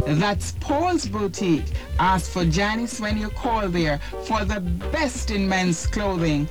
That's Paul's Boutique. Ask for Janice when you call there for the best in men's clothing.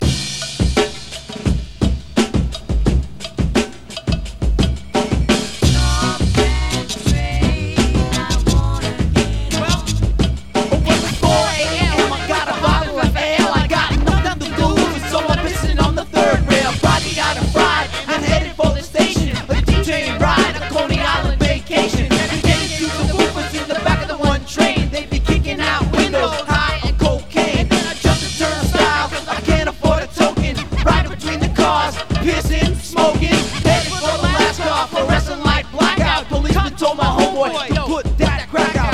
Piercing, smoking, headed for the last car, fluorescent light blackout. Policeman told my homeboy to put that crack out.